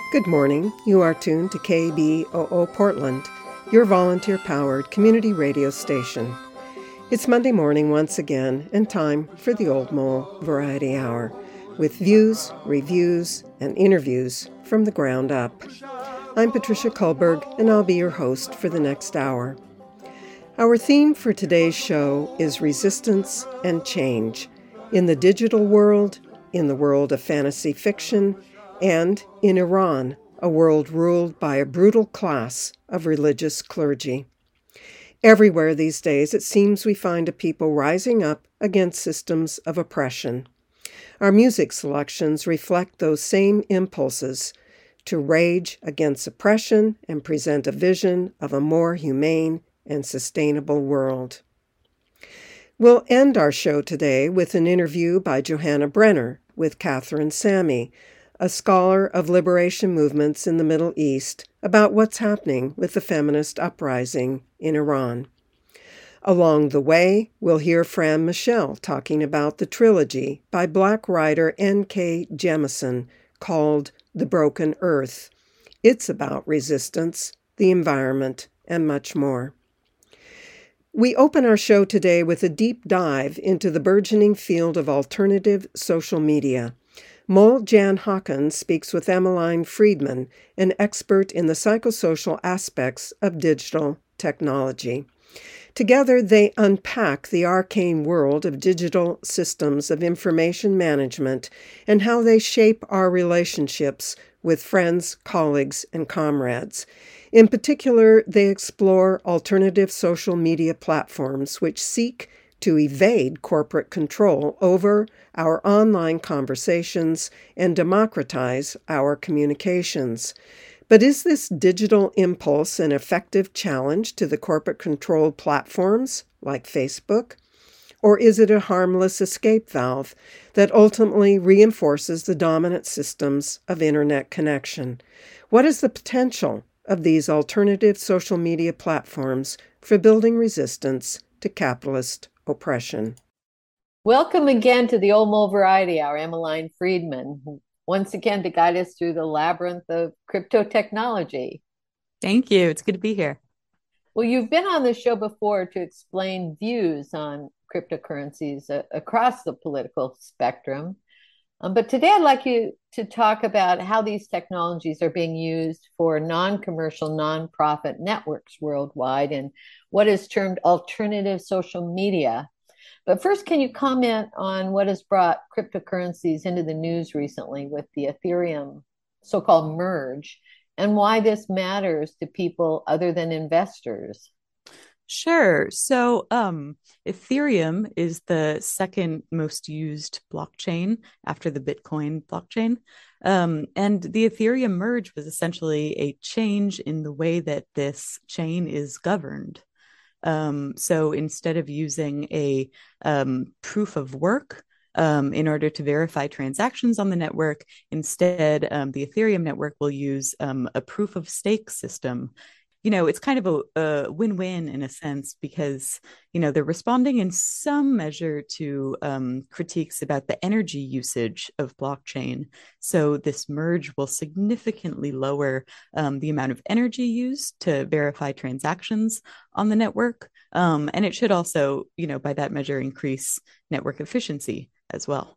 Good morning. You are tuned to KBOO Portland, your volunteer-powered community radio station. It's Monday morning once again, and time for the Old Mole Variety Hour, with views, reviews, and interviews from the ground up. I'm Patricia Kullberg, and I'll be your host for the next hour. Our theme for today's show is resistance and change in the digital world, in the world of fantasy fiction, and in Iran, a world ruled by a brutal class of religious clergy. Everywhere these days, it seems we find a people rising up against systems of oppression. Our music selections reflect those same impulses to rage against oppression and present a vision of a more humane and sustainable world. We'll end our show today with an interview by Johanna Brenner with Catherine Sami, a scholar of liberation movements in the Middle East, about what's happening with the feminist uprising in Iran. Along the way, we'll hear Fran Michelle talking about the trilogy by Black writer N.K. Jemisin called The Broken Earth. It's about resistance, the environment, and much more. We open our show today with a deep dive into the burgeoning field of alternative social media. Mol Jan Hawkins speaks with Emmeline Friedman, an expert in the psychosocial aspects of digital technology. Together, they unpack the arcane world of digital systems of information management and how they shape our relationships with friends, colleagues, and comrades. In particular, they explore alternative social media platforms which seek to evade corporate control over our online conversations and democratize our communications. But is this digital impulse an effective challenge to the corporate-controlled platforms like Facebook? Or is it a harmless escape valve that ultimately reinforces the dominant systems of internet connection? What is the potential of these alternative social media platforms for building resistance to capitalist oppression? Welcome again to the Old Mole Variety Hour. Emmeline Friedman, once again to guide us through the labyrinth of crypto technology. Thank you. It's good to be here. Well, you've been on the show before to explain views on cryptocurrencies across the political spectrum. But today I'd like you to talk about how these technologies are being used for non-commercial, non-profit networks worldwide and what is termed alternative social media. But first, can you comment on what has brought cryptocurrencies into the news recently with the Ethereum so-called merge and why this matters to people other than investors? Sure. So, Ethereum is the second most used blockchain after the Bitcoin blockchain. And the Ethereum merge was essentially a change in the way that this chain is governed. So instead of using a proof of work in order to verify transactions on the network, instead, the Ethereum network will use a proof of stake system. It's kind of a win-win in a sense because, they're responding in some measure to critiques about the energy usage of blockchain. So this merge will significantly lower the amount of energy used to verify transactions on the network. And it should also, by that measure, increase network efficiency as well.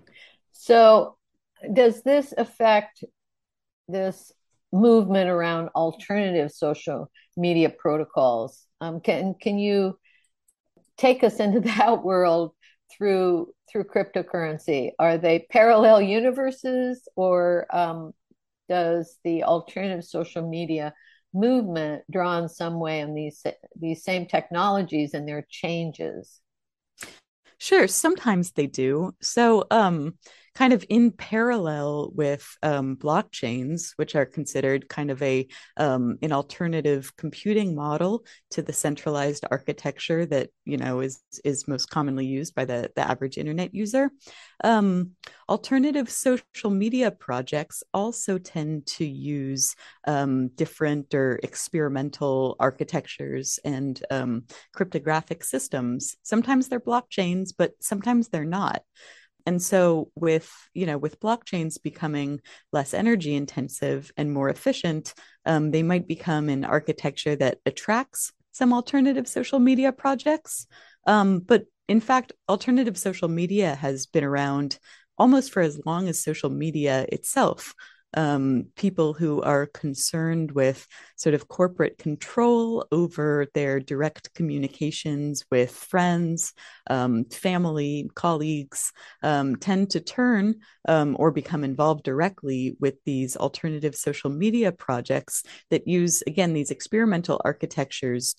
So does this affect this movement around alternative social media protocols? Can you take us into that world through cryptocurrency? Are they parallel universes, or does the alternative social media movement draw in some way on these same technologies and their changes? Sure, sometimes they do. So, kind of in parallel with blockchains, which are considered kind of an alternative computing model to the centralized architecture that is most commonly used by the average internet user. Alternative social media projects also tend to use different or experimental architectures and cryptographic systems. Sometimes they're blockchains, but sometimes they're not. And so with blockchains becoming less energy intensive and more efficient, they might become an architecture that attracts some alternative social media projects. But in fact, alternative social media has been around almost for as long as social media itself. People who are concerned with sort of corporate control over their direct communications with friends, family, colleagues, tend to turn or become involved directly with these alternative social media projects that use, again, these experimental architectures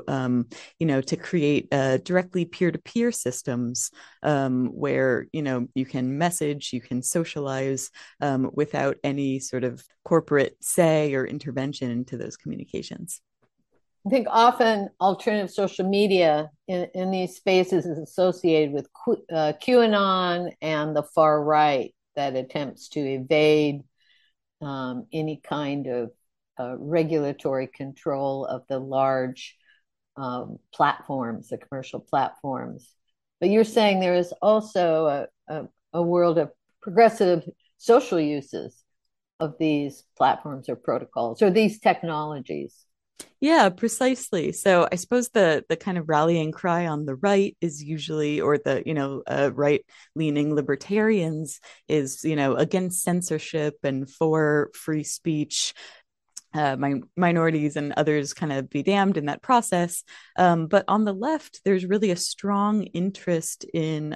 to create directly peer-to-peer systems where, you can message, you can socialize without any sort of corporate say or intervention into those communications. I think often alternative social media in these spaces is associated with QAnon and the far right that attempts to evade any kind of regulatory control of the large platforms, the commercial platforms. But you're saying there is also a world of progressive social uses of these platforms or protocols or these technologies. Yeah, precisely. So I suppose the kind of rallying cry on the right is usually, or the right-leaning libertarians is against censorship and for free speech. Minorities and others kind of be damned in that process. But on the left, there's really a strong interest in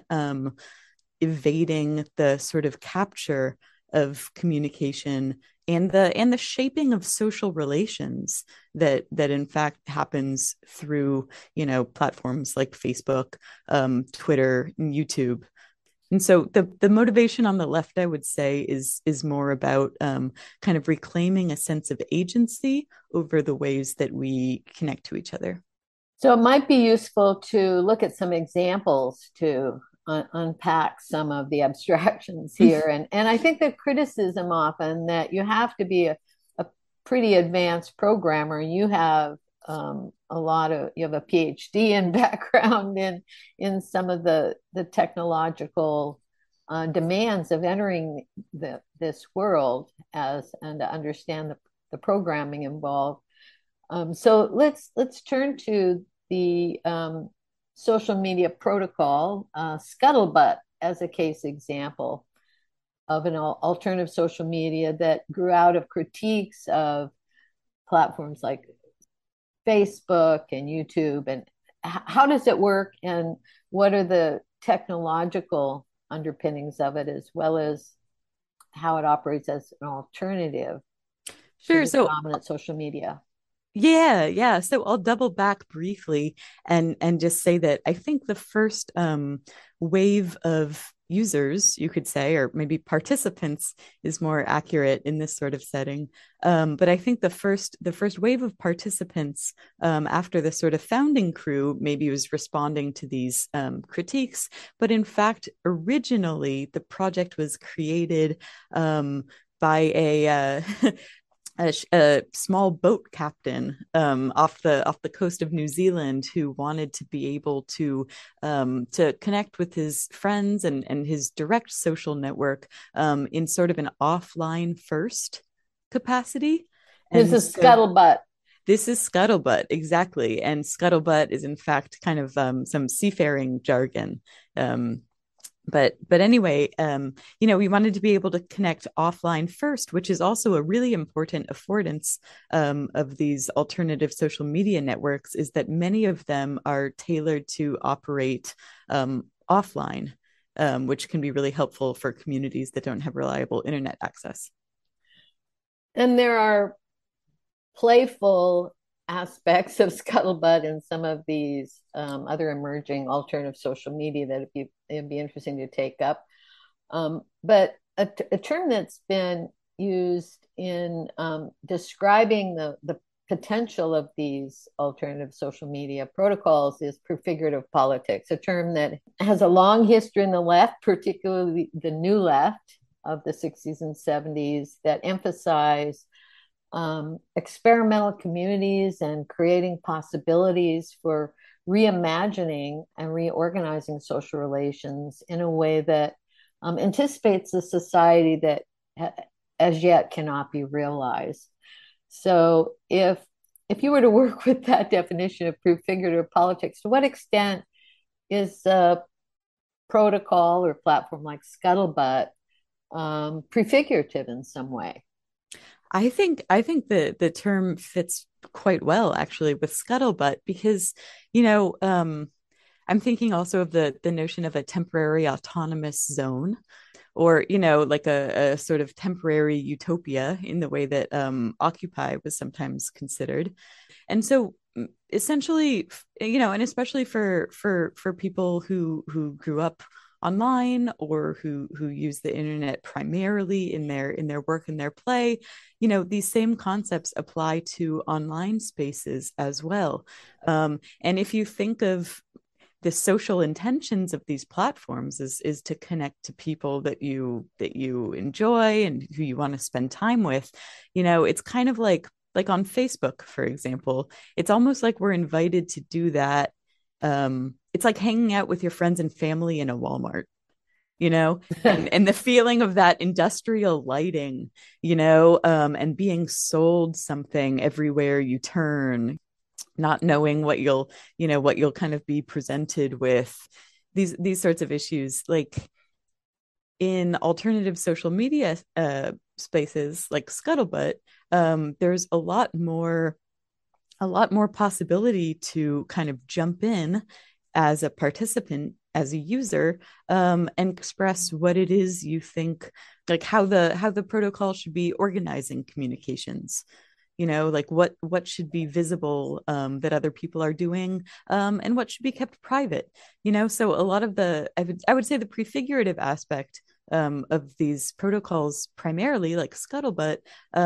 evading the sort of capture of communication and the shaping of social relations that in fact happens through platforms like Facebook, Twitter, and YouTube. And so the motivation on the left, I would say, is more about kind of reclaiming a sense of agency over the ways that we connect to each other. So it might be useful to look at some examples to unpack some of the abstractions here. And I think the criticism often that you have to be a pretty advanced programmer. You have you have a PhD in background in some of the technological demands of entering this world and to understand the programming involved. So let's turn to the social media protocol, Scuttlebutt, as a case example of an alternative social media that grew out of critiques of platforms like Facebook and YouTube. And how does it work, and what are the technological underpinnings of it, as well as how it operates as an alternative to the dominant social media? Yeah. So I'll double back briefly and just say that I think the first wave of users, you could say, or maybe participants is more accurate in this sort of setting. But I think the first wave of participants after the sort of founding crew maybe was responding to these critiques. But in fact, originally the project was created by a small boat captain off the coast of New Zealand who wanted to be able to connect with his friends and his direct social network in sort of an offline first capacity. And this is Scuttlebutt. This is Scuttlebutt, exactly. And Scuttlebutt is in fact kind of some seafaring jargon. But anyway, we wanted to be able to connect offline first, which is also a really important affordance of these alternative social media networks, is that many of them are tailored to operate offline, which can be really helpful for communities that don't have reliable internet access. And there are playful aspects of Scuttlebutt and some of these other emerging alternative social media that it'd be interesting to take up. But a term that's been used in describing the potential of these alternative social media protocols is prefigurative politics, a term that has a long history in the left, particularly the new left of the 60s and 70s, that emphasize experimental communities and creating possibilities for reimagining and reorganizing social relations in a way that anticipates a society that as yet cannot be realized. So if you were to work with that definition of prefigurative politics, to what extent is a protocol or platform like Scuttlebutt prefigurative in some way? I think the term fits quite well actually with scuttlebutt because, I'm thinking also of the notion of a temporary autonomous zone, or like a sort of temporary utopia in the way that Occupy was sometimes considered. And so essentially, and especially for people who grew up online or who use the internet primarily in their work and their play, these same concepts apply to online spaces as well. And if you think of the social intentions of these platforms is to connect to people that you enjoy and who you want to spend time with, it's kind of like on Facebook, for example. It's almost like we're invited to do that. It's like hanging out with your friends and family in a Walmart, and the feeling of that industrial lighting, and being sold something everywhere you turn, not knowing what you'll kind of be presented with, these sorts of issues. Like in alternative social media spaces like Scuttlebutt, there's a lot more possibility to kind of jump in as a participant, as a user, and express what it is you think, like how the protocol should be organizing communications. Like what should be visible, that other people are doing, and what should be kept private. So a lot of I would say the prefigurative aspect of these protocols, primarily like Scuttlebutt,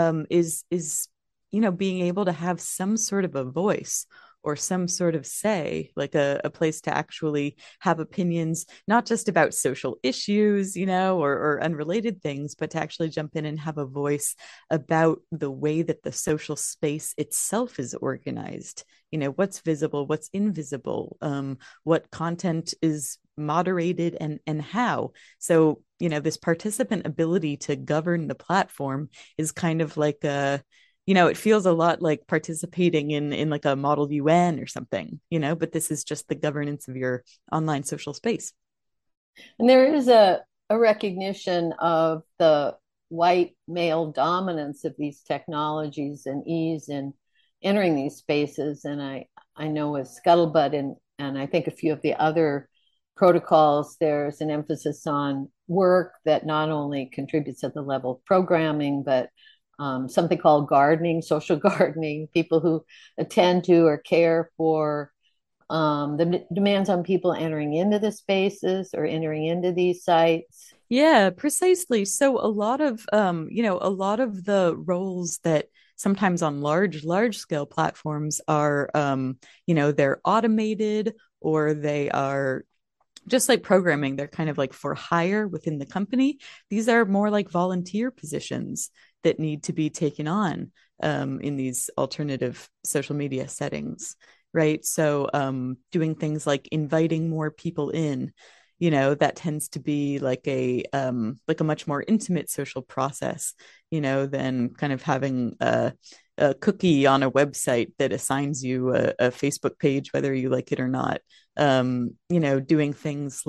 is being able to have some sort of a voice or some sort of say, like a place to actually have opinions, not just about social issues, or unrelated things, but to actually jump in and have a voice about the way that the social space itself is organized. What's visible, what's invisible, what content is moderated, and how. So, this participant ability to govern the platform is kind of like it feels a lot like participating in like a model UN or something, but this is just the governance of your online social space. And there is a recognition of the white male dominance of these technologies and ease in entering these spaces. And I know with Scuttlebutt and I think a few of the other protocols, there's an emphasis on work that not only contributes at the level of programming, but something called gardening, social gardening, people who attend to or care for the demands on people entering into the spaces or entering into these sites. Yeah, precisely. So a lot of the roles that sometimes on large scale platforms are, they're automated, or they are just like programming. They're kind of like for hire within the company. These are more like volunteer positions that need to be taken on, in these alternative social media settings, right? So doing things like inviting more people in, that tends to be like a much more intimate social process, than kind of having a cookie on a website that assigns you a Facebook page, whether you like it or not. Doing things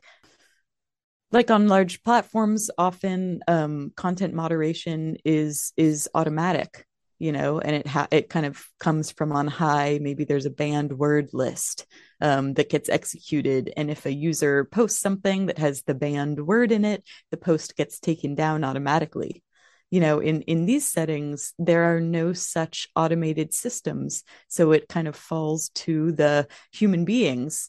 like on large platforms, often content moderation is automatic, and it kind of comes from on high. Maybe there's a banned word list that gets executed, and if a user posts something that has the banned word in it, the post gets taken down automatically. In these settings, there are no such automated systems, so it kind of falls to the human beings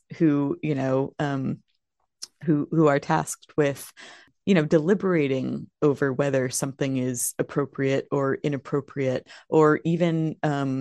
who are tasked with deliberating over whether something is appropriate or inappropriate, or even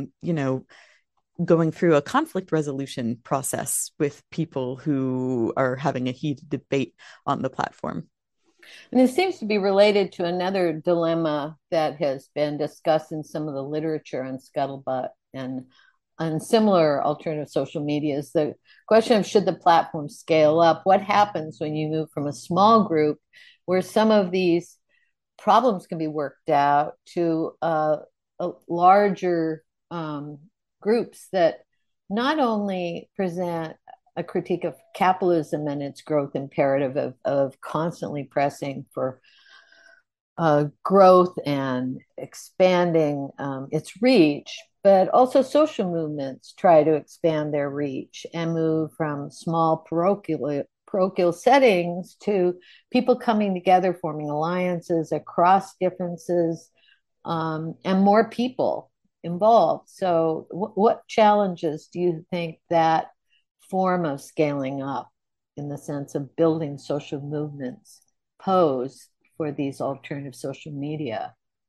going through a conflict resolution process with people who are having a heated debate on the platform. And it seems to be related to another dilemma that has been discussed in some of the literature on Scuttlebutt and on similar alternative social media, is the question of should the platform scale up? What happens when you move from a small group where some of these problems can be worked out to a larger groups that not only present a critique of capitalism and its growth imperative of constantly pressing for growth and expanding its reach, but also social movements try to expand their reach and move from small parochial settings to people coming together, forming alliances across differences, and more people involved. So, what challenges do you think that form of scaling up, in the sense of building social movements, pose for these alternative social media?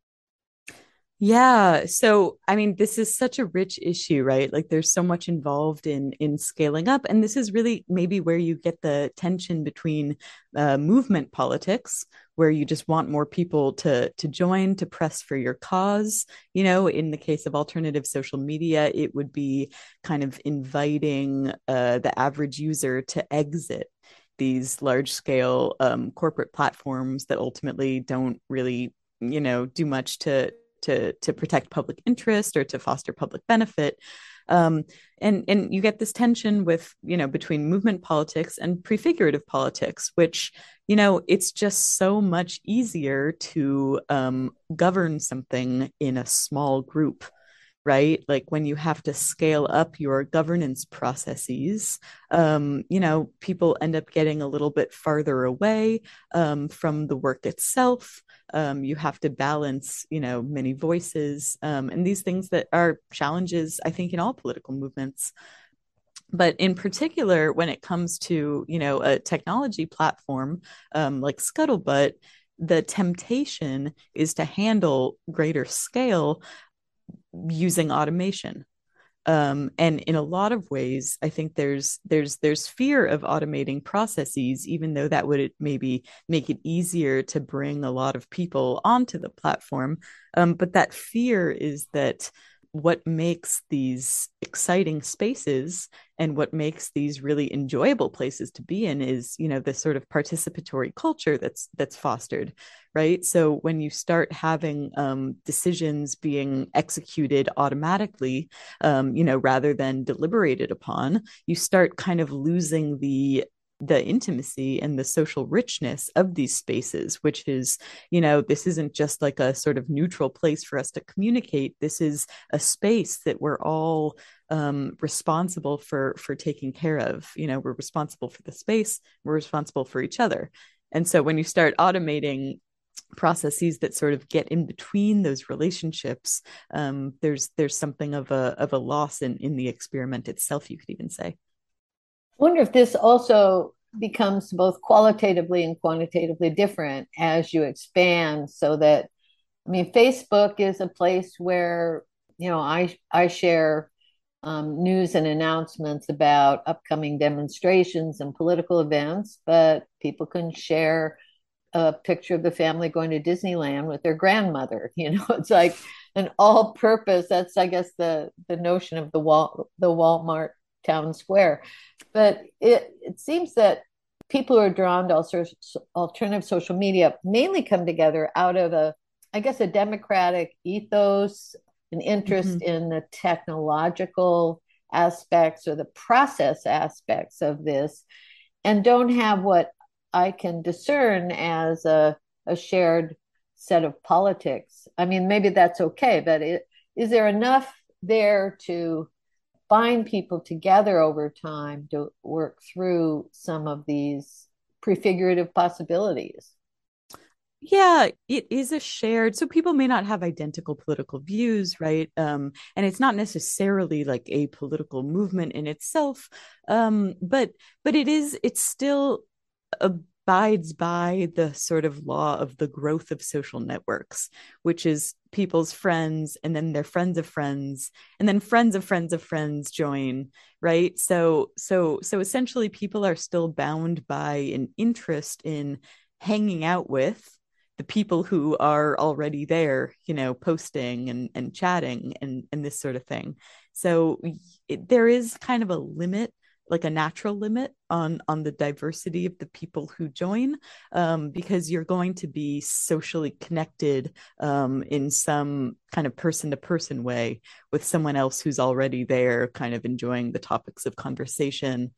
Yeah. So, I mean, this is such a rich issue, right? Like there's so much involved in scaling up. And this is really maybe where you get the tension between movement politics, where you just want more people to join, to press for your cause. You know, in the case of alternative social media, it would be kind of inviting the average user to exit these large scale corporate platforms that ultimately don't really, you know, do much to protect public interest or to foster public benefit. And you get this tension with, you know, between movement politics and prefigurative politics, which, you know, it's just so much easier to govern something in a small group, right? Like when you have to scale up your governance processes, you know, people end up getting a little bit farther away from the work itself. You have to balance, you know, many voices, and these things that are challenges, I think, in all political movements. But in particular, when it comes to, you know, a technology platform like Scuttlebutt, the temptation is to handle greater scale using automation. And in a lot of ways, I think there's fear of automating processes, even though that would maybe make it easier to bring a lot of people onto the platform. But that fear is that what makes these exciting spaces and what makes these really enjoyable places to be in is, you know, this sort of participatory culture that's fostered, right? So when you start having decisions being executed automatically, you know, rather than deliberated upon, you start kind of losing the intimacy and the social richness of these spaces, which is, you know, this isn't just like a sort of neutral place for us to communicate. This is a space that we're all responsible for taking care of. You know, we're responsible for the space, we're responsible for each other. And so when you start automating processes that sort of get in between those relationships, there's something of a loss in the experiment itself, you could even say. I wonder if this also becomes both qualitatively and quantitatively different as you expand, so that, I mean, Facebook is a place where, you know, I share news and announcements about upcoming demonstrations and political events, but people can share a picture of the family going to Disneyland with their grandmother. You know, it's like an all-purpose. That's, I guess, the notion of the Walmart town square. But it seems that people who are drawn to alternative social media mainly come together out of I guess, a democratic ethos, an interest in the technological aspects or the process aspects of this, and don't have what I can discern as a shared set of politics. I mean, maybe that's okay, but is there enough there to bind people together over time to work through some of these prefigurative possibilities? Yeah, it is a shared, so people may not have identical political views, right? And it's not necessarily like a political movement in itself, but it still abides by the sort of law of the growth of social networks, which is people's friends and then their friends of friends and then friends of friends of friends join, right? So essentially people are still bound by an interest in hanging out with the people who are already there, you know, posting and chatting and this sort of thing. So there is kind of a limit like a natural limit on the diversity of the people who join, because you're going to be socially connected in some kind of person to person way with someone else who's already there, kind of enjoying the topics of conversation.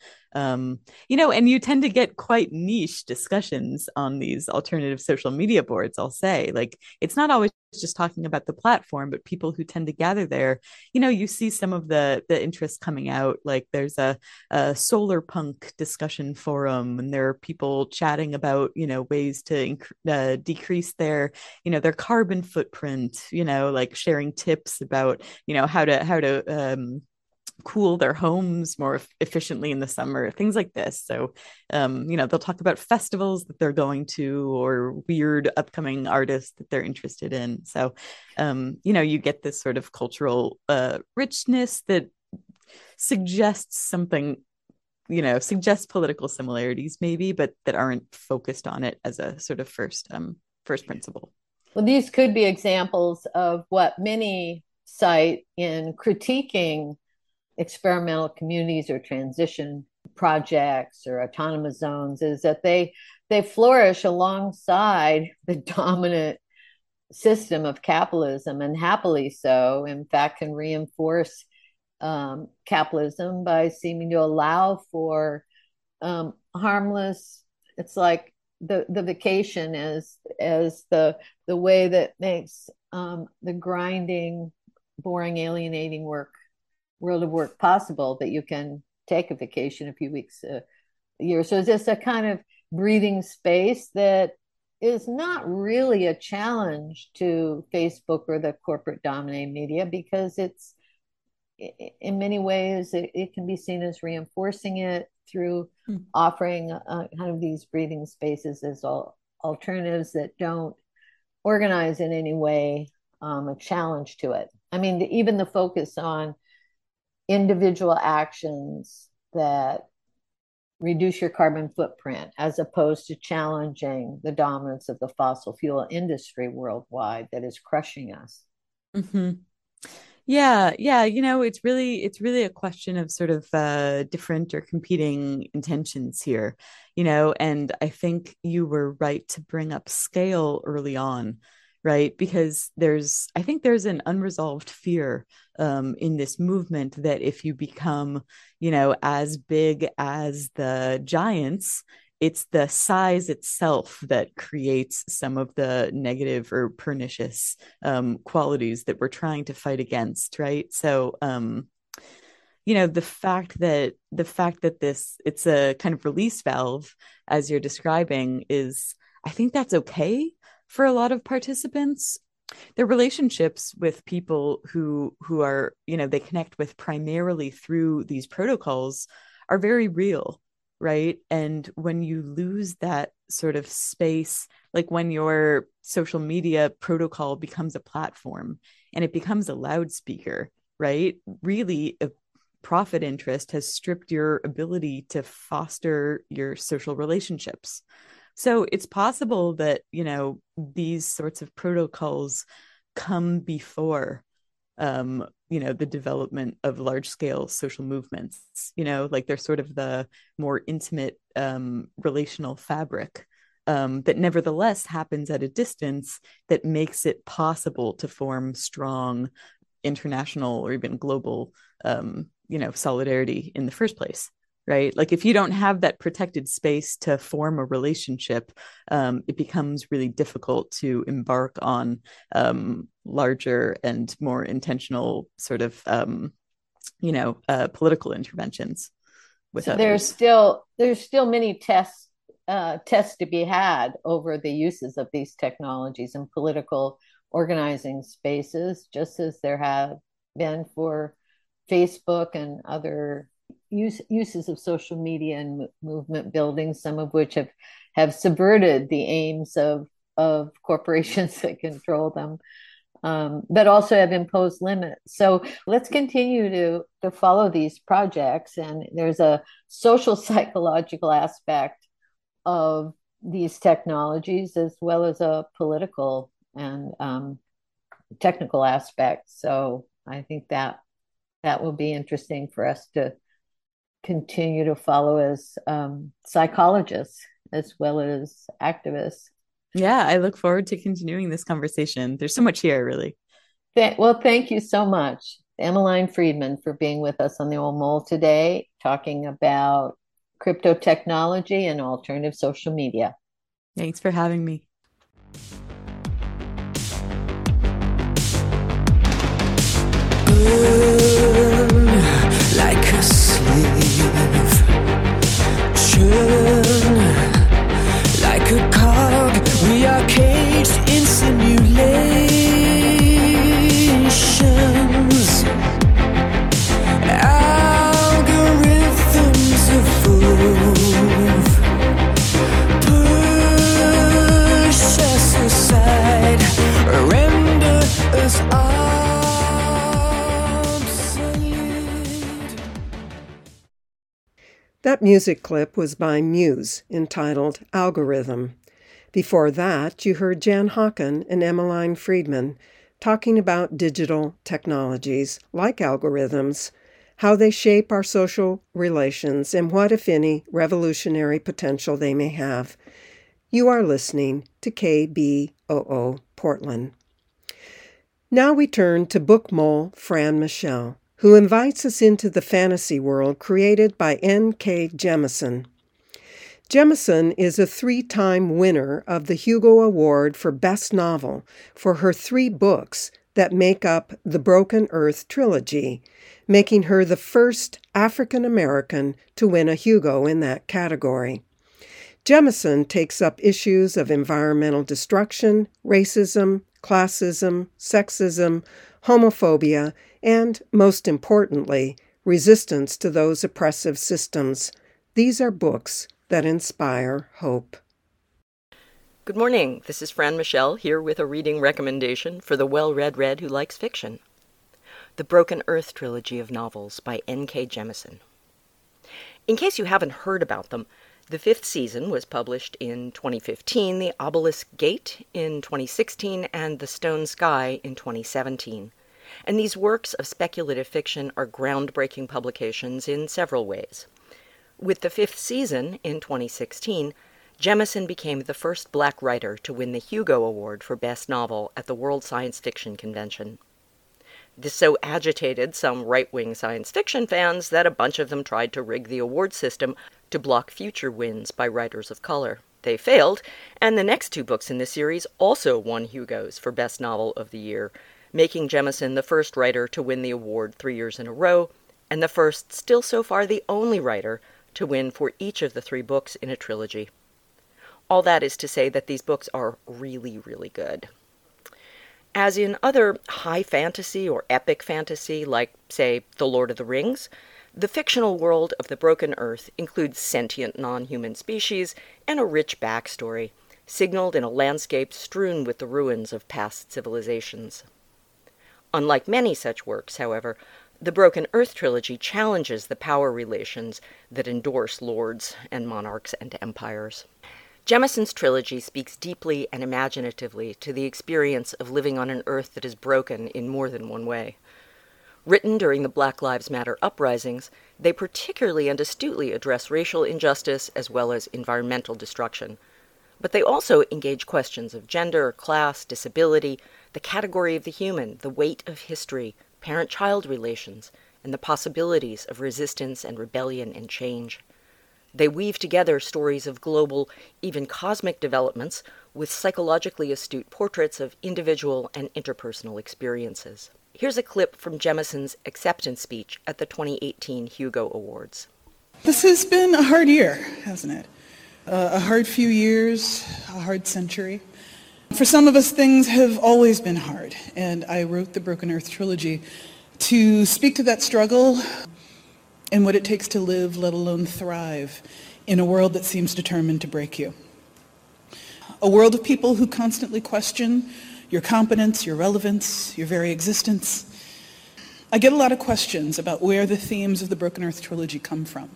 And you tend to get quite niche discussions on these alternative social media boards, I'll say. Like, it's not always just talking about the platform, but people who tend to gather there, you see some of the interest coming out. Like, there's a solar punk discussion forum, and there are people chatting about, ways to decrease their carbon footprint, like sharing tips about, how to cool their homes more efficiently in the summer, things like this. So, they'll talk about festivals that they're going to or weird upcoming artists that they're interested in. So, you get this sort of cultural richness that suggests something, suggests political similarities maybe, but that aren't focused on it as a sort of first principle. Well, these could be examples of what many cite in critiquing experimental communities or transition projects or autonomous zones, is that they flourish alongside the dominant system of capitalism, and happily so. In fact, can reinforce capitalism by seeming to allow for harmless. It's like the vacation as the way that makes the grinding, boring, alienating world of work possible, that you can take a vacation a few weeks a year. So it's just a kind of breathing space that is not really a challenge to Facebook or the corporate dominated media, because it's, in many ways, it can be seen as reinforcing it through offering kind of these breathing spaces as alternatives that don't organize in any way a challenge to it. I mean, even the focus on individual actions that reduce your carbon footprint, as opposed to challenging the dominance of the fossil fuel industry worldwide that is crushing us. Mm-hmm. Yeah, it's really a question of sort of different or competing intentions here, and I think you were right to bring up scale early on, right? Because I think there's an unresolved fear in this movement that if you become, as big as the giants, it's the size itself that creates some of the negative or pernicious qualities that we're trying to fight against, right? So, the fact that it's a kind of release valve, as you're describing, is, I think that's okay for a lot of participants. Their relationships with people who are, they connect with primarily through these protocols are very real, right? And when you lose that sort of space, like when your social media protocol becomes a platform and it becomes a loudspeaker, right? Really, a profit interest has stripped your ability to foster your social relationships. So it's possible that, these sorts of protocols come before the development of large scale social movements, like they're sort of the more intimate relational fabric that nevertheless happens at a distance that makes it possible to form strong international or even global solidarity in the first place. Right? Like, if you don't have that protected space to form a relationship, it becomes really difficult to embark on larger and more intentional sort of, political interventions with so others. There's still many tests to be had over the uses of these technologies in political organizing spaces, just as there have been for Facebook and other uses of social media and movement building, some of which have subverted the aims of corporations that control them, but also have imposed limits. So let's continue to follow these projects. And there's a social psychological aspect of these technologies, as well as a political and technical aspect. So I think that will be interesting for us to continue to follow as psychologists as well as activists. Yeah, I look forward to continuing this conversation. There's so much here, really. Well, thank you so much, Emmeline Friedman, for being with us on the Old Mole today, talking about crypto technology and alternative social media. Thanks for having me. Like a slave, churn like a cog. We are caged in simulations. Algorithms evolve, push us aside, render us obsolete. That music clip was by Muse, entitled Algorithm. Before that, you heard Jan Hawken and Emmeline Friedman talking about digital technologies, like algorithms, how they shape our social relations, and what, if any, revolutionary potential they may have. You are listening to KBOO Portland. Now we turn to book mole Fran Michelle, who invites us into the fantasy world created by N.K. Jemisin. Jemisin is a 3-time winner of the Hugo Award for Best Novel for her 3 books that make up the Broken Earth trilogy, making her the first African American to win a Hugo in that category. Jemisin takes up issues of environmental destruction, racism, classism, sexism, homophobia, and, most importantly, resistance to those oppressive systems. These are books that inspire hope. Good morning. This is Fran Michelle here with a reading recommendation for the well-read red who likes fiction. The Broken Earth trilogy of novels by N.K. Jemisin. In case you haven't heard about them, the 5th season was published in 2015, The Obelisk Gate in 2016, and The Stone Sky in 2017. And these works of speculative fiction are groundbreaking publications in several ways. With the 5th season in 2016, Jemisin became the first Black writer to win the Hugo Award for Best Novel at the World Science Fiction Convention. This so agitated some right-wing science fiction fans that a bunch of them tried to rig the award system to block future wins by writers of color. They failed, and the next 2 books in the series also won Hugos for Best Novel of the Year, making Jemisin the first writer to win the award 3 years in a row, and the first, still so far the only writer, to win for each of the 3 books in a trilogy. All that is to say that these books are really, really good. As in other high fantasy or epic fantasy, like, say, The Lord of the Rings, the fictional world of the Broken Earth includes sentient non-human species and a rich backstory, signaled in a landscape strewn with the ruins of past civilizations. Unlike many such works, however, the Broken Earth trilogy challenges the power relations that endorse lords and monarchs and empires. Jemisin's trilogy speaks deeply and imaginatively to the experience of living on an Earth that is broken in more than one way. Written during the Black Lives Matter uprisings, they particularly and astutely address racial injustice as well as environmental destruction. But they also engage questions of gender, class, disability, the category of the human, the weight of history, parent-child relations, and the possibilities of resistance and rebellion and change. They weave together stories of global, even cosmic developments with psychologically astute portraits of individual and interpersonal experiences. Here's a clip from Jemisin's acceptance speech at the 2018 Hugo Awards. This has been a hard year, hasn't it? A hard few years, a hard century. For some of us, things have always been hard, and I wrote the Broken Earth trilogy to speak to that struggle and what it takes to live, let alone thrive, in a world that seems determined to break you. A world of people who constantly question your competence, your relevance, your very existence. I get a lot of questions about where the themes of the Broken Earth trilogy come from.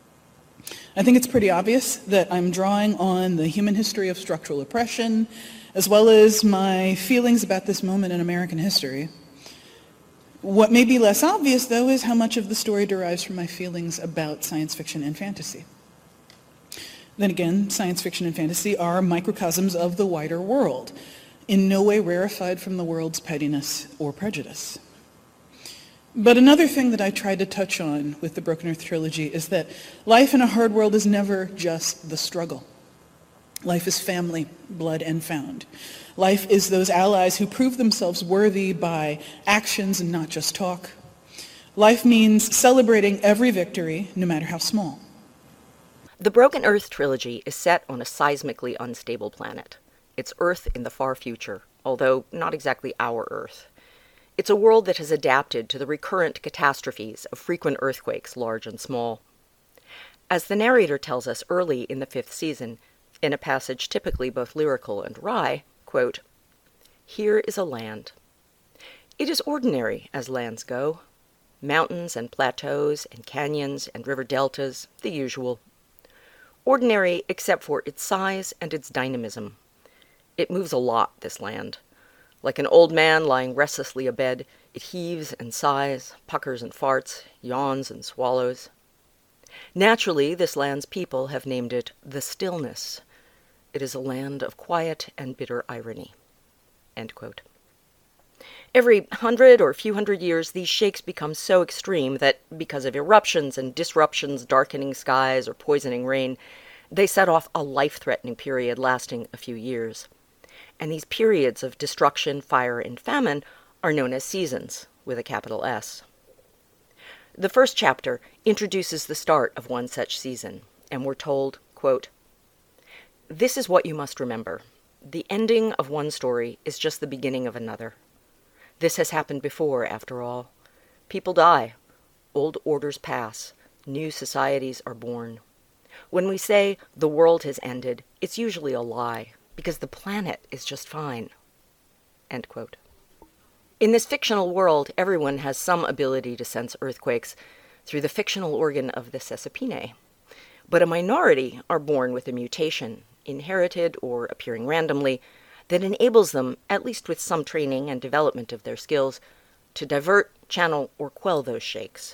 I think it's pretty obvious that I'm drawing on the human history of structural oppression, as well as my feelings about this moment in American history. What may be less obvious, though, is how much of the story derives from my feelings about science fiction and fantasy. Then again, science fiction and fantasy are microcosms of the wider world, in no way rarefied from the world's pettiness or prejudice. But another thing that I tried to touch on with the Broken Earth trilogy is that life in a hard world is never just the struggle. Life is family, blood, and found. Life is those allies who prove themselves worthy by actions and not just talk. Life means celebrating every victory, no matter how small. The Broken Earth trilogy is set on a seismically unstable planet. It's Earth in the far future, although not exactly our Earth. It's a world that has adapted to the recurrent catastrophes of frequent earthquakes, large and small. As the narrator tells us early in the 5th season, in a passage typically both lyrical and wry, quote, "Here is a land. It is ordinary as lands go. Mountains and plateaus and canyons and river deltas, the usual. Ordinary except for its size and its dynamism. It moves a lot, this land. Like an old man lying restlessly abed, it heaves and sighs, puckers and farts, yawns and swallows. Naturally, this land's people have named it the Stillness. It is a land of quiet and bitter irony." End quote. Every 100 or few hundred years, these shakes become so extreme that, because of eruptions and disruptions, darkening skies, or poisoning rain, they set off a life-threatening period lasting a few years. And these periods of destruction, fire, and famine are known as seasons, with a capital S. The first chapter introduces the start of one such season, and we're told, quote, "This is what you must remember. The ending of one story is just the beginning of another. This has happened before, after all. People die. Old orders pass. New societies are born. When we say the world has ended, it's usually a lie, because the planet is just fine." End quote. In this fictional world, everyone has some ability to sense earthquakes through the fictional organ of the Sesapine. But a minority are born with a mutation, inherited or appearing randomly, that enables them, at least with some training and development of their skills, to divert, channel, or quell those shakes.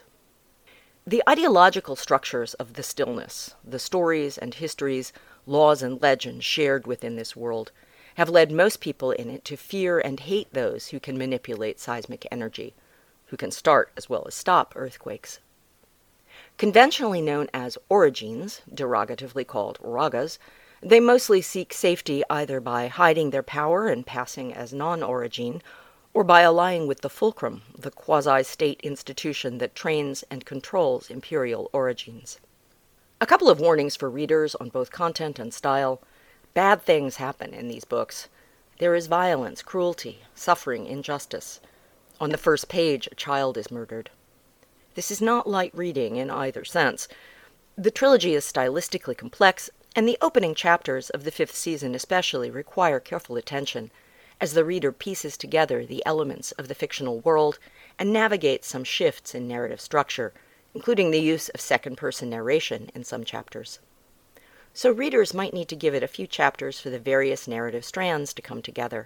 The ideological structures of the Stillness, the stories and histories, laws and legends shared within this world, have led most people in it to fear and hate those who can manipulate seismic energy, who can start as well as stop earthquakes. Conventionally known as orogenes, derogatively called ragas, they mostly seek safety either by hiding their power and passing as non-orogene, or by allying with the fulcrum, the quasi-state institution that trains and controls imperial orogenes. A couple of warnings for readers on both content and style. Bad things happen in these books. There is violence, cruelty, suffering, injustice. On the first page, a child is murdered. This is not light reading in either sense. The trilogy is stylistically complex, and the opening chapters of the 5th season especially require careful attention, as the reader pieces together the elements of the fictional world and navigates some shifts in narrative structure, including the use of second-person narration in some chapters. So readers might need to give it a few chapters for the various narrative strands to come together.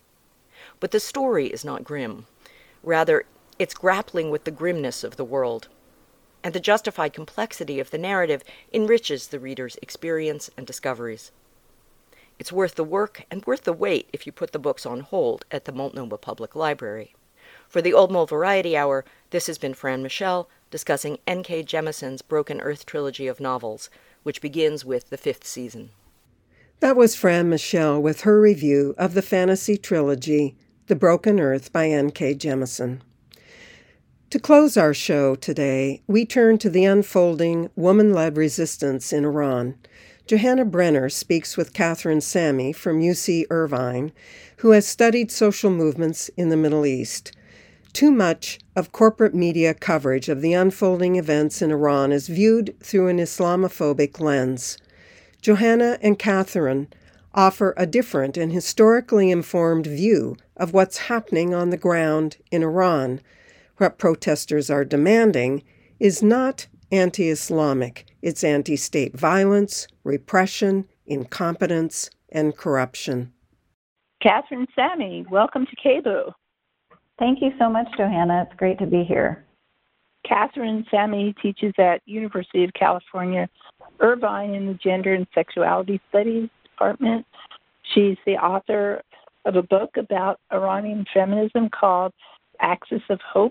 But the story is not grim. Rather, it's grappling with the grimness of the world, and the justified complexity of the narrative enriches the reader's experience and discoveries. It's worth the work and worth the wait if you put the books on hold at the Multnomah Public Library. For the Old Mole Variety Hour, this has been Fran Michelle discussing N.K. Jemison's Broken Earth trilogy of novels, which begins with the 5th season. That was Fran Michelle with her review of the fantasy trilogy, The Broken Earth by N.K. Jemison. To close our show today, we turn to the unfolding woman-led resistance in Iran. Johanna Brenner speaks with Catherine Sammy from UC Irvine, who has studied social movements in the Middle East. Too much of corporate media coverage of the unfolding events in Iran is viewed through an Islamophobic lens. Johanna and Catherine offer a different and historically informed view of what's happening on the ground in Iran. What protesters are demanding is not anti-Islamic. It's anti-state violence, repression, incompetence, and corruption. Catherine Sammy, welcome to KBOO. Thank you so much, Johanna. It's great to be here. Catherine Sami teaches at University of California, Irvine in the Gender and Sexuality Studies Department. She's the author of a book about Iranian feminism called Axis of Hope,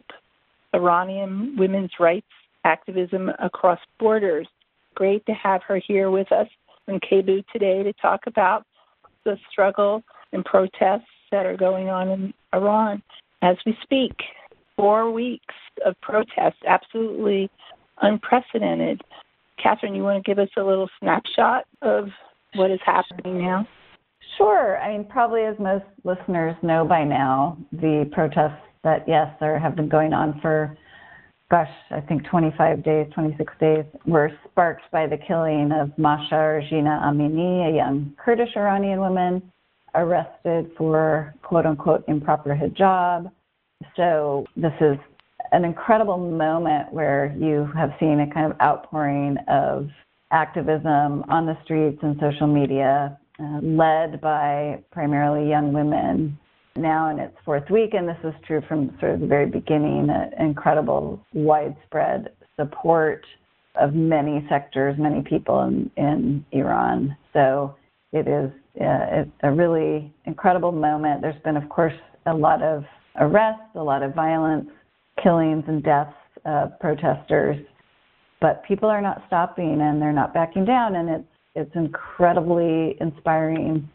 Iranian Women's Rights Activism Across Borders. Great to have her here with us on KBOO today to talk about the struggle and protests that are going on in Iran as we speak. 4 weeks of protests, absolutely unprecedented. Catherine, you want to give us a little snapshot of what is happening now? Sure. I mean, probably as most listeners know by now, the protests that, have been going on for, I think 25 days, 26 days, were sparked by the killing of Mahsa Jina Amini, a young Kurdish Iranian woman arrested for quote-unquote improper hijab. So this is an incredible moment where you have seen a kind of outpouring of activism on the streets and social media, led by primarily young women. Now in its 4th week, and this is true from sort of the very beginning, incredible widespread support of many sectors, many people in Iran. So it is a really incredible moment. There's been, of course, a lot of arrests, a lot of violence, killings and deaths of protesters, but people are not stopping and they're not backing down, and it's incredibly inspiring,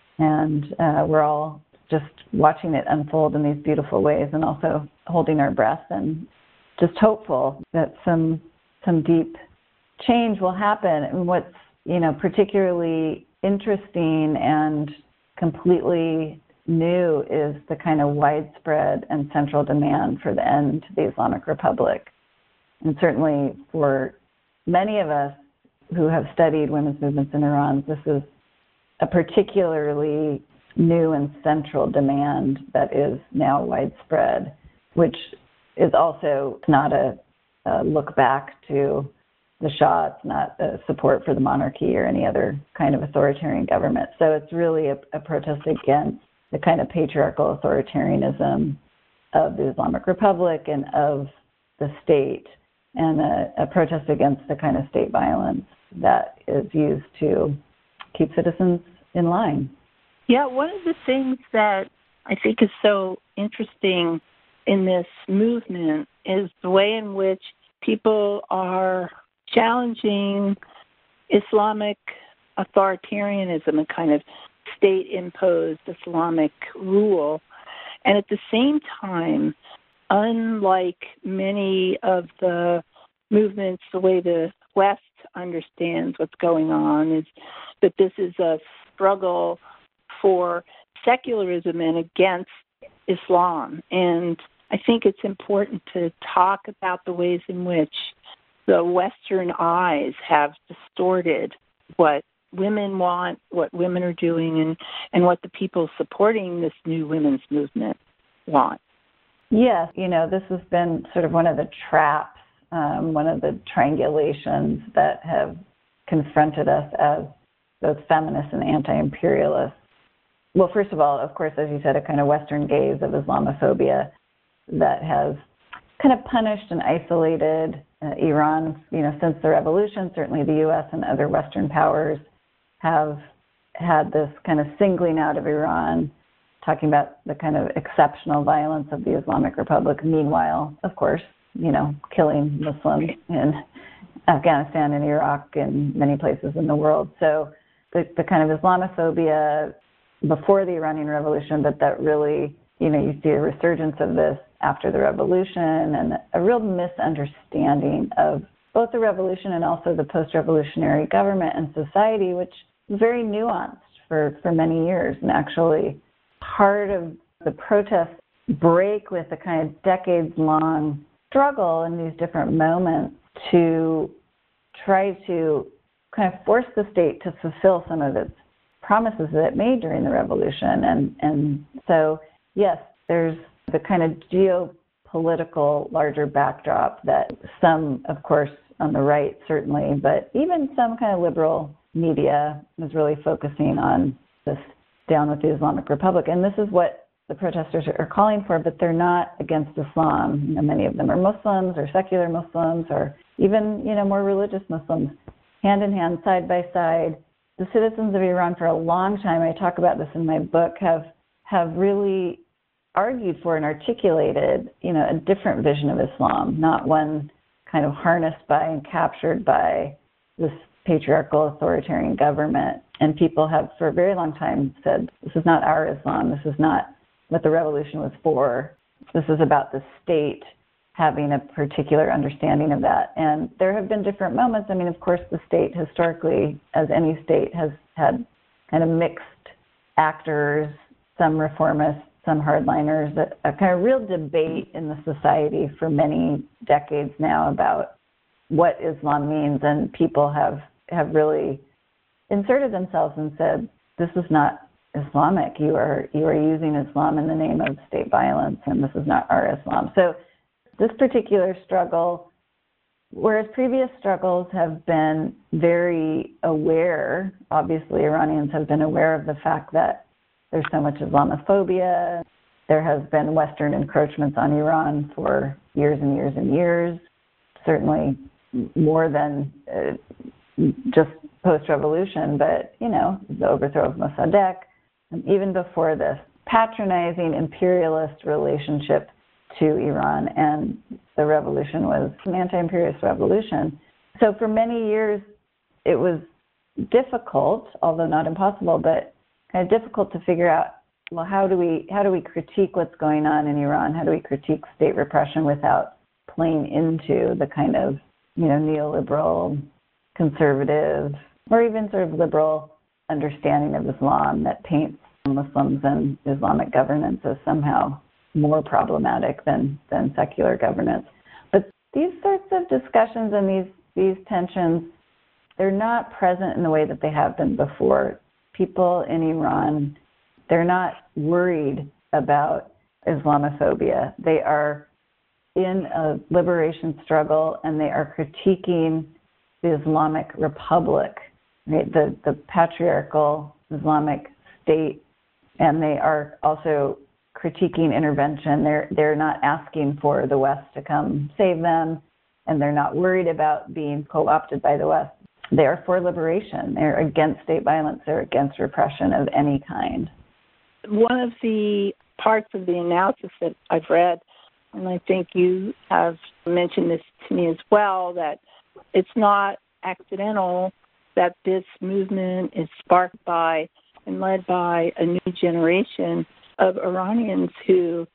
and we're all just watching it unfold in these beautiful ways, and also holding our breath and just hopeful that some deep change will happen. And what's particularly interesting and completely new is the kind of widespread and central demand for the end to the Islamic Republic. And certainly for many of us who have studied women's movements in Iran, this is a particularly new and central demand that is now widespread, which is also not a look back to the Shah. It's not a support for the monarchy or any other kind of authoritarian government. So it's really a protest against the kind of patriarchal authoritarianism of the Islamic Republic and of the state, and a protest against the kind of state violence that is used to keep citizens in line. Yeah, one of the things that I think is so interesting in this movement is the way in which people are challenging Islamic authoritarianism, a kind of state-imposed Islamic rule. And at the same time, unlike many of the movements, the way the West understands what's going on is that this is a struggle for secularism and against Islam. And I think it's important to talk about the ways in which the Western eyes have distorted what women want, what women are doing, and what the people supporting this new women's movement want. Yes, this has been sort of one of the traps, one of the triangulations that have confronted us as both feminists and anti-imperialists. Well, first of all, of course, as you said, a kind of Western gaze of Islamophobia that has kind of punished and isolated Iran, since the revolution. Certainly the U.S. and other Western powers have had this kind of singling out of Iran, talking about the kind of exceptional violence of the Islamic Republic. Meanwhile, of course, killing Muslims in Afghanistan and Iraq and many places in the world. So the kind of Islamophobia before the Iranian Revolution, but that really, you see a resurgence of this after the revolution, and a real misunderstanding of both the revolution and also the post-revolutionary government and society, which was very nuanced for many years. And actually, part of the protests break with a kind of decades-long struggle in these different moments to try to kind of force the state to fulfill some of its promises that it made during the revolution. And so, yes, there's the kind of geopolitical larger backdrop that some, of course, on the right certainly, but even some kind of liberal media is really focusing on this down with the Islamic Republic. And this is what the protesters are calling for, but they're not against Islam. Many of them are Muslims or secular Muslims or even, more religious Muslims, hand in hand, side by side. The citizens of Iran for a long time, I talk about this in my book, have really argued for and articulated, a different vision of Islam, not one kind of harnessed by and captured by this patriarchal authoritarian government. And people have for a very long time said, this is not our Islam, this is not what the revolution was for. This is about the state having a particular understanding of that. And there have been different moments. Of course, the state historically, as any state, has had kind of mixed actors, some reformists, some hardliners, a kind of real debate in the society for many decades now about what Islam means. And people have really inserted themselves and said, this is not Islamic. You are using Islam in the name of state violence, and this is not our Islam. So this particular struggle, whereas previous struggles have been very aware, obviously Iranians have been aware of the fact that there's so much Islamophobia. There has been Western encroachments on Iran for years and years and years, certainly more than just post-revolution, but, the overthrow of Mossadegh, and even before this, patronizing imperialist relationship to Iran, and the revolution was an anti-imperialist revolution. So for many years, it was difficult, although not impossible, but kind of difficult to figure out, well, how do we critique what's going on in Iran? How do we critique state repression without playing into the kind of, neoliberal, conservative, or even sort of liberal understanding of Islam that paints Muslims and Islamic governance as somehow more problematic than secular governance. But these sorts of discussions and these tensions, they're not present in the way that they have been before. People in Iran, they're not worried about Islamophobia. They are in a liberation struggle, and they are critiquing the Islamic Republic, right? the patriarchal Islamic state, and they are also critiquing intervention. They're not asking for the West to come save them, and they're not worried about being co-opted by the West. They are for liberation. They're against state violence. They're against repression of any kind. One of the parts of the analysis that I've read, and I think you have mentioned this to me as well, that it's not accidental that this movement is sparked by and led by a new generation of Iranians who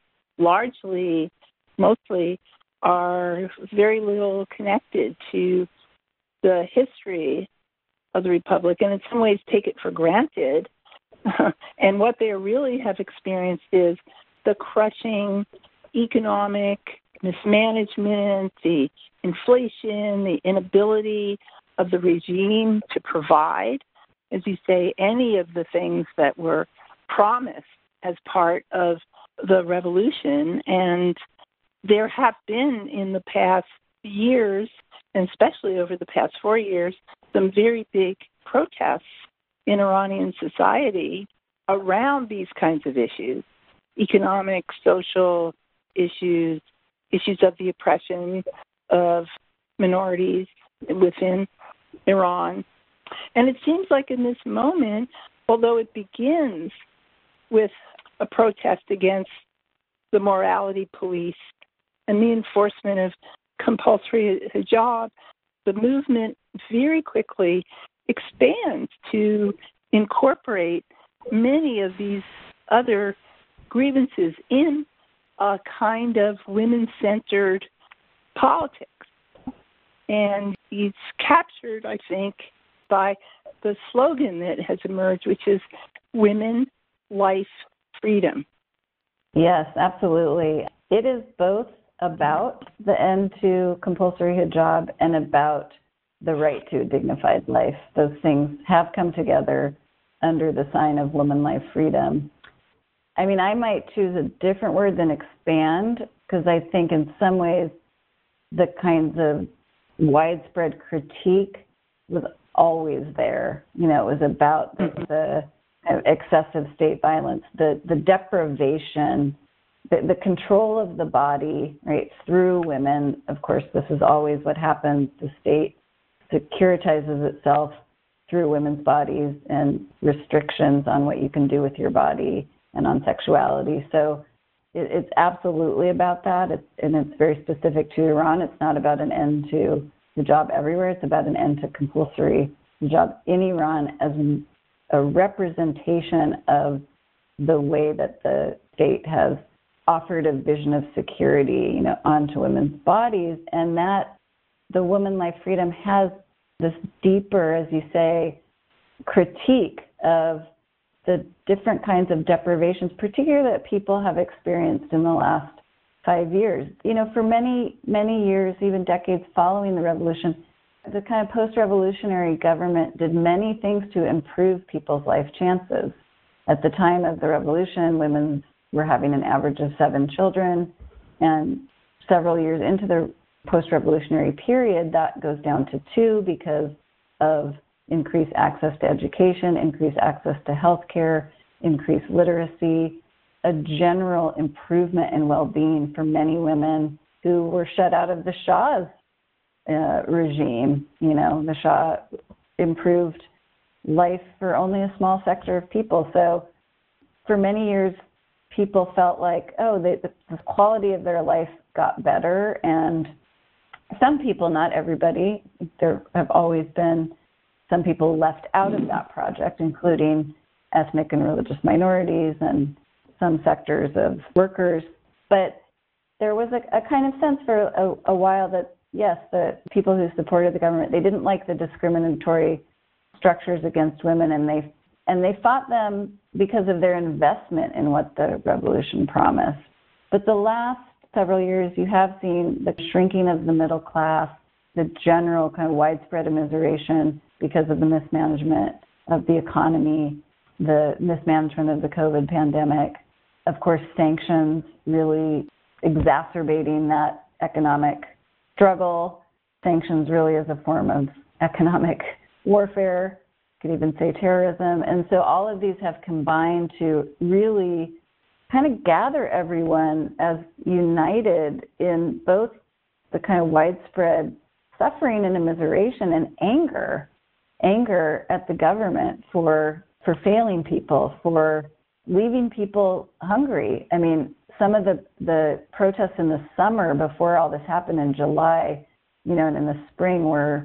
mostly are very little connected to the history of the Republic, and in some ways take it for granted. And what they really have experienced is the crushing economic mismanagement, the inflation, the inability of the regime to provide, as you say, any of the things that were promised as part of the revolution. And there have been in the past years, and especially over the past 4 years, some very big protests in Iranian society around these kinds of issues, economic, social issues, issues of the oppression of minorities within Iran. And it seems like in this moment, although it begins with a protest against the morality police and the enforcement of compulsory hijab, the movement very quickly expands to incorporate many of these other grievances in a kind of women-centered politics. And it's captured, I think, by the slogan that has emerged, which is women, life, freedom. Yes, absolutely. It is both about the end to compulsory hijab and about the right to a dignified life. Those things have come together under the sign of woman, life, freedom. I mean, I might choose a different word than expand, because I think in some ways the kinds of widespread critique was always there. You know, it was about the excessive state violence, the deprivation, the control of the body, right, through women. Of course, this is always what happens. The state securitizes itself through women's bodies and restrictions on what you can do with your body and on sexuality. So it's absolutely about that, and it's very specific to Iran. It's not about an end to hijab everywhere. It's about an end to compulsory hijab in Iran as a representation of the way that the state has offered a vision of security, onto women's bodies, and that the Women Life Freedom has this deeper, as you say, critique of the different kinds of deprivations, particularly that people have experienced in the last 5 years. For many, many years, even decades following the revolution, the kind of post-revolutionary government did many things to improve people's life chances. At the time of the revolution, women were having an average of 7 children, and several years into the post-revolutionary period, that goes down to 2 because of increased access to education, increased access to health care, increased literacy, a general improvement in well-being for many women who were shut out of the Shah's regime. The Shah improved life for only a small sector of people. So for many years, people felt like, the quality of their life got better. And some people, not everybody, there have always been some people left out of that project, including ethnic and religious minorities and some sectors of workers. But there was a kind of sense for a while that, yes, the people who supported the government, they didn't like the discriminatory structures against women, and they fought them because of their investment in what the revolution promised. But the last several years, you have seen the shrinking of the middle class, the general kind of widespread immiseration because of the mismanagement of the economy, the mismanagement of the COVID pandemic. Of course, sanctions really exacerbating that economic struggle. Sanctions really as a form of economic warfare, you could even say terrorism. And so all of these have combined to really kind of gather everyone as united in both the kind of widespread suffering and immiseration and anger at the government for failing people, for leaving people hungry. I mean, some of the protests in the summer before all this happened in July, and in the spring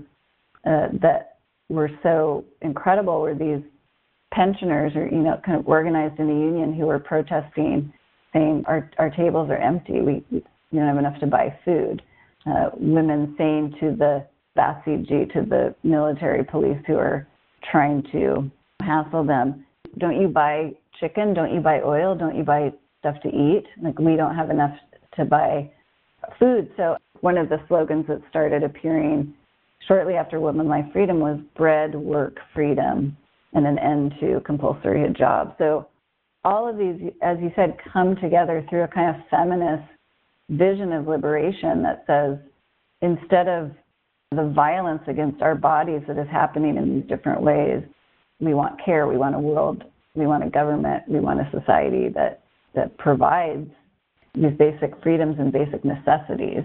that were so incredible were these pensioners or, kind of organized in a union who were protesting, saying our tables are empty. We don't have enough to buy food. Women saying to the Basiji, to the military police who are trying to hassle them, don't you buy chicken? Don't you buy oil? Don't you buy stuff to eat? Like, we don't have enough to buy food. So one of the slogans that started appearing shortly after Women Life Freedom was bread, work, freedom, and an end to compulsory hijab. So all of these, as you said, come together through a kind of feminist vision of liberation that says, instead of the violence against our bodies that is happening in these different ways, we want care, we want a world, we want a government, we want a society that provides these basic freedoms and basic necessities.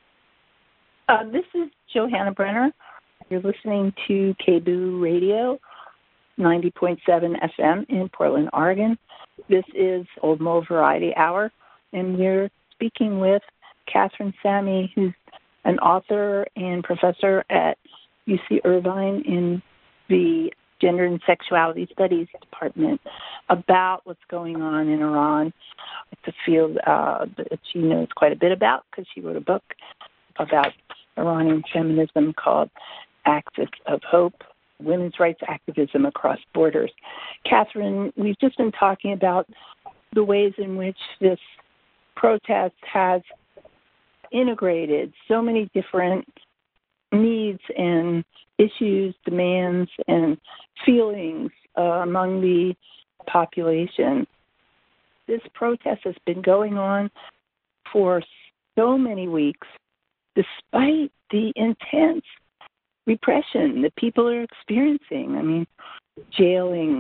This is Johanna Brenner. You're listening to KBOO Radio, 90.7 FM in Portland, Oregon. This is Old Mole Variety Hour, and we're speaking with Catherine Sammy, who's an author and professor at UC Irvine in the Gender and Sexuality Studies Department, about what's going on in Iran. It's a field that she knows quite a bit about because she wrote a book about Iranian feminism called Axis of Hope, Women's Rights Activism Across Borders. Catherine, we've just been talking about the ways in which this protest has integrated so many different needs and issues, demands, and feelings among the population. This protest has been going on for so many weeks, despite the intense repression that people are experiencing. I mean, jailing,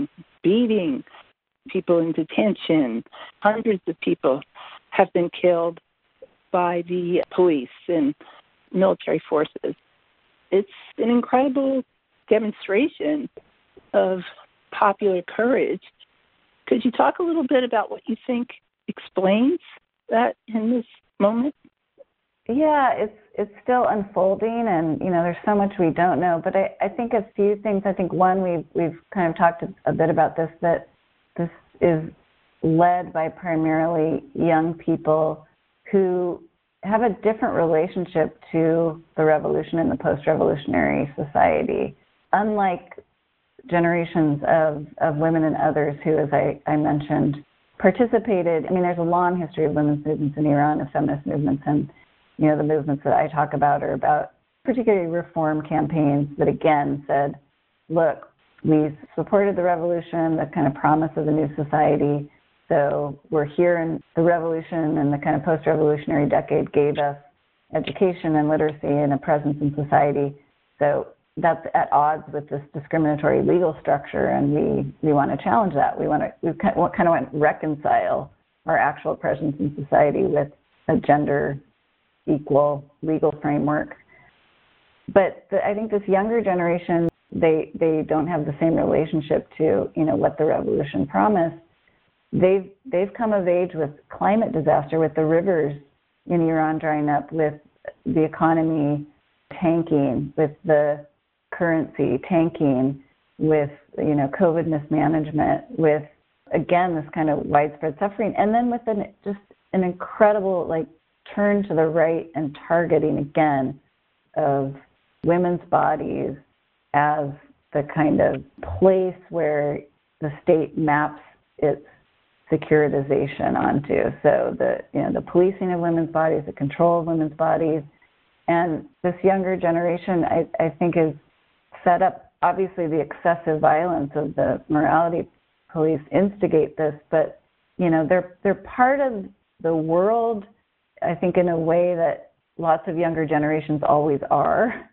beatings, people in detention. Hundreds of people have been killed by the police and military forces. It's an incredible demonstration of popular courage. Could you talk a little bit about what you think explains that in this moment? Yeah, it's still unfolding, and there's so much we don't know. But I think a few things. I think one, we've kind of talked a bit about this, that this is led by primarily young people who have a different relationship to the revolution and the post-revolutionary society. Unlike generations of women and others who, as I mentioned, participated. There's a long history of women's movements in Iran, of feminist movements, and the movements that I talk about are about particularly reform campaigns that again said, look, we supported the revolution, the kind of promise of the new society. So we're here, in the revolution and the kind of post-revolutionary decade gave us education and literacy and a presence in society. So that's at odds with this discriminatory legal structure, and we want to challenge that. We kind of want to reconcile our actual presence in society with a gender equal legal framework. But I think this younger generation, they don't have the same relationship to what the revolution promised. They've come of age with climate disaster, with the rivers in Iran drying up, with the economy tanking, with the currency tanking, with COVID mismanagement, with again this kind of widespread suffering, and then with just an incredible turn to the right and targeting again of women's bodies as the kind of place where the state maps its securitization onto. So the policing of women's bodies, the control of women's bodies, and this younger generation, I think, is set up. Obviously, the excessive violence of the morality police instigate this, but they're part of the world, I think, in a way that lots of younger generations always are.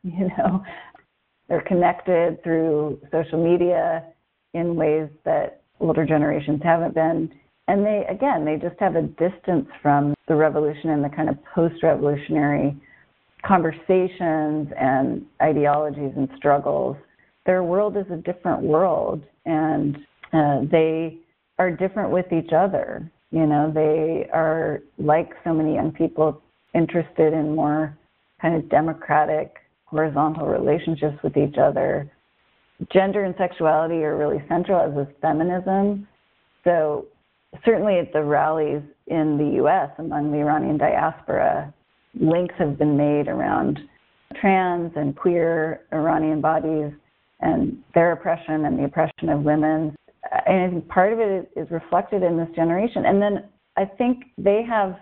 They're connected through social media in ways that older generations haven't been. And they just have a distance from the revolution and the kind of post-revolutionary conversations and ideologies and struggles. Their world is a different world, and they are different with each other. They are, like so many young people, interested in more kind of democratic, horizontal relationships with each other. Gender and sexuality are really central, as is feminism. So certainly at the rallies in the U.S. among the Iranian diaspora, links have been made around trans and queer Iranian bodies and their oppression and the oppression of women. And I think part of it is reflected in this generation. And then I think they have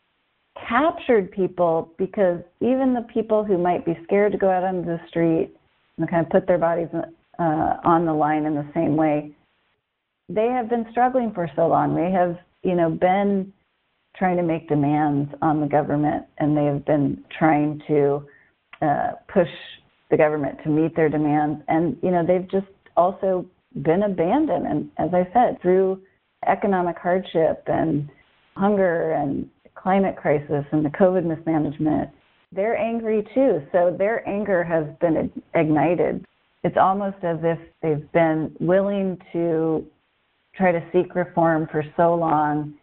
captured people, because even the people who might be scared to go out on the street and kind of put their bodies on the line in the same way, they have been struggling for so long. They have, been trying to make demands on the government, and they have been trying to push the government to meet their demands. And, they've just also been abandoned. And as I said, through economic hardship and hunger and climate crisis and the COVID mismanagement, they're angry too. So their anger has been ignited. It's almost as if they've been willing to try to seek reform for so long,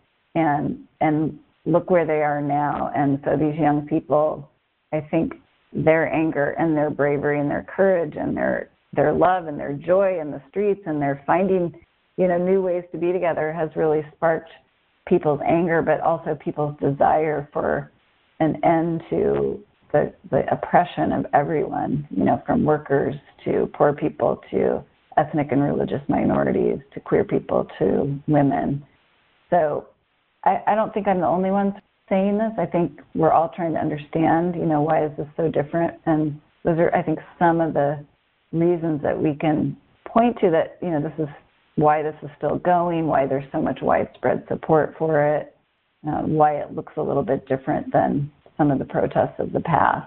and look where they are now. And so these young people, I think their anger and their bravery and their courage and their love and their joy in the streets, and their finding, new ways to be together, has really sparked people's anger, but also people's desire for an end to the oppression of everyone, from workers to poor people to ethnic and religious minorities to queer people to women. So I don't think I'm the only one saying this. I think we're all trying to understand, why is this so different? And those are, I think, some of the reasons that we can point to that, this is why this is still going, why there's so much widespread support for it, why it looks a little bit different than some of the protests of the past.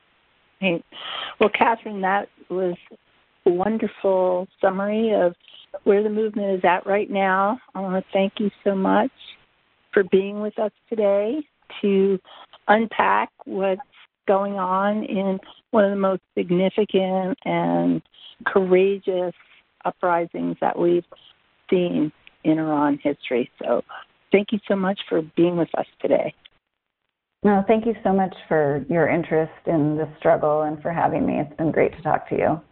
Well, Catherine, that was a wonderful summary of where the movement is at right now. I want to thank you so much for being with us today to unpack what's going on in one of the most significant and courageous uprisings that we've seen in Iran history. So thank you so much for being with us today. No, thank you so much for your interest in the struggle and for having me. It's been great to talk to you.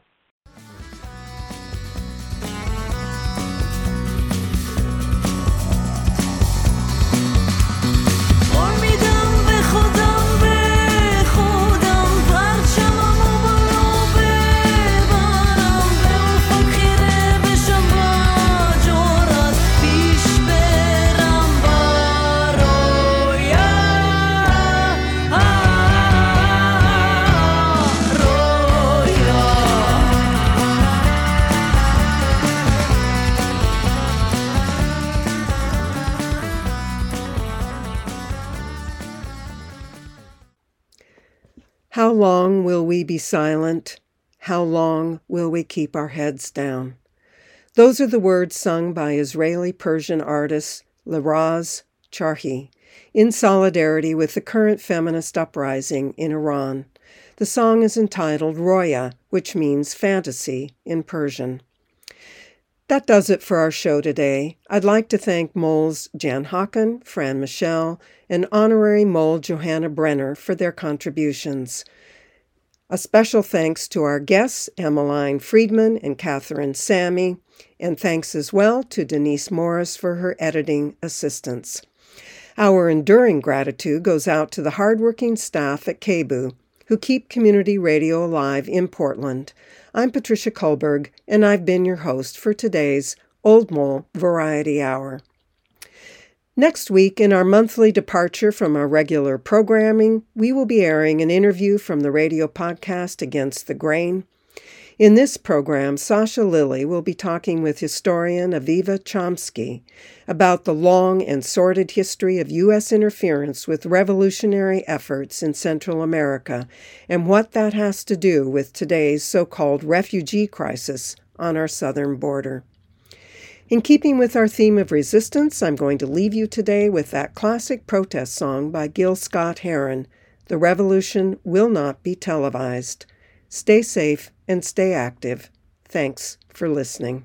How long will we be silent? How long will we keep our heads down? Those are the words sung by Israeli-Persian artist Liraz Charhi in solidarity with the current feminist uprising in Iran. The song is entitled Roya, which means fantasy in Persian. That does it for our show today. I'd like to thank moles Jan Haken, Fran Michel, and honorary mole Johanna Brenner for their contributions. A special thanks to our guests, Emmeline Friedman and Catherine Sammy, and thanks as well to Denise Morris for her editing assistance. Our enduring gratitude goes out to the hardworking staff at KBOO who keep community radio alive in Portland. I'm Patricia Kullberg, and I've been your host for today's Old Mole Variety Hour. Next week, in our monthly departure from our regular programming, we will be airing an interview from the radio podcast Against the Grain. In this program, Sasha Lilly will be talking with historian Aviva Chomsky about the long and sordid history of U.S. interference with revolutionary efforts in Central America and what that has to do with today's so-called refugee crisis on our southern border. In keeping with our theme of resistance, I'm going to leave you today with that classic protest song by Gil Scott-Heron, "The Revolution Will Not Be Televised." Stay safe and stay active. Thanks for listening.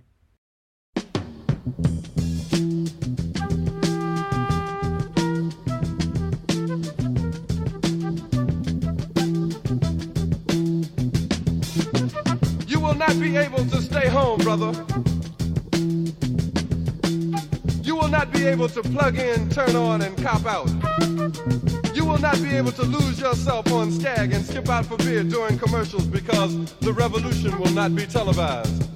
You will not be able to stay home, brother. You will not be able to plug in, turn on, and cop out. You will not be able to lose yourself on Skag and skip out for beer during commercials because the revolution will not be televised.